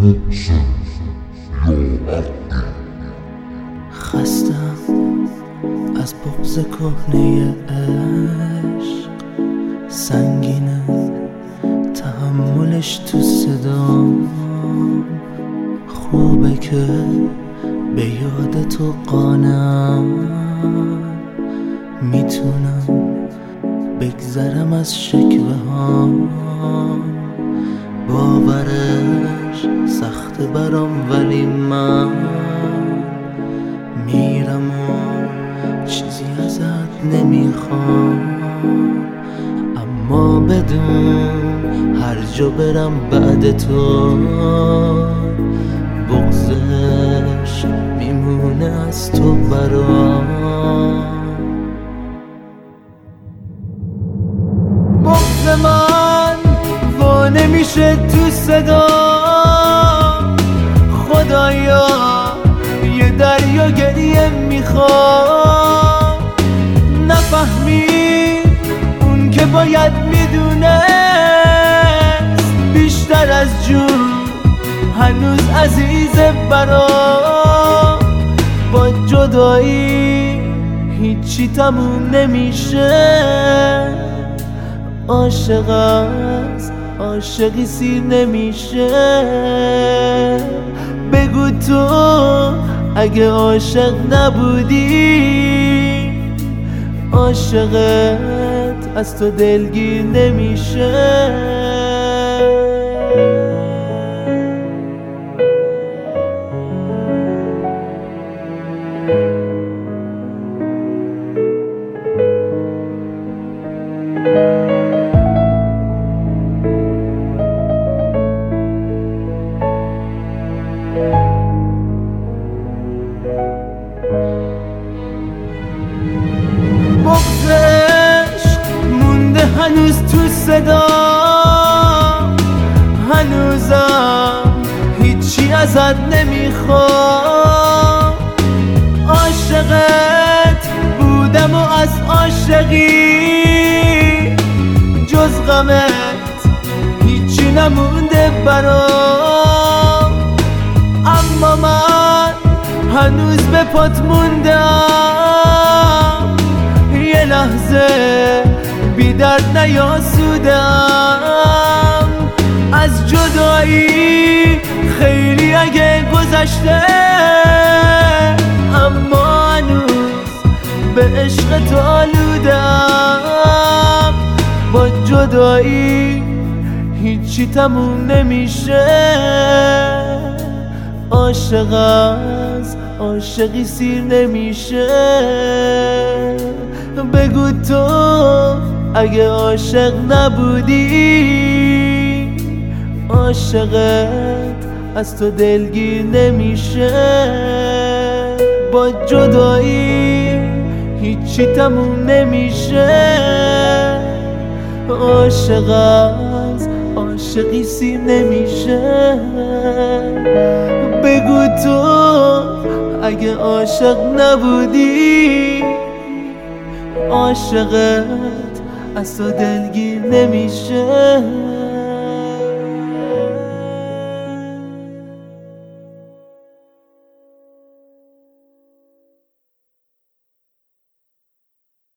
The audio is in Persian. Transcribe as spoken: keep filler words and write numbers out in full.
خستم از بغض کهنه عشق، سنگینه تحملش تو صدام. خوبه که به یاد تو قانم، میتونم بگذرم از شکوه ها. باورش سخته برام ولی من میرم و چیزی ازت نمیخوام. اما بدون هر جا برم بعد تو، بغضش میمونه از تو برام. بغض من وا نمیشه تو صدا، خدایا یه دریا گریه میخوام. نفهمید اون که باید میدونست، بیشتر از جون هنوز عزیزه برام. با جدایی هیچی تموم نمیشه، عاشق از عاشقی سیر نمیشه. بگو تو اگه عاشق نبودی، عاشقت از تو دلگیر نمیشه. بغض عشق مونده هنوز تو صدا، هنوزم هیچی ازت نمیخوام. عاشقت بودم و از عاشقی جز غمت هیچی نمونده برام. اما من هنوز به پات موندم، یه لحظه بی درد نیاسودم. از جدایی خیلی اگه گذشته، اما هنوز به عشق تو آلودم. با جدایی هیچی تموم نمیشه، عاشق از عاشقی سیر نمیشه. بگو تو اگه عاشق نبودی، عاشقت از تو دلگیر نمیشه. با جدایی هیچی تموم نمیشه، عاشق از عاشقی سیر نمیشه. بگو تو اگه عاشق نبودی، عاشقت از تو دلگیر نمیشه.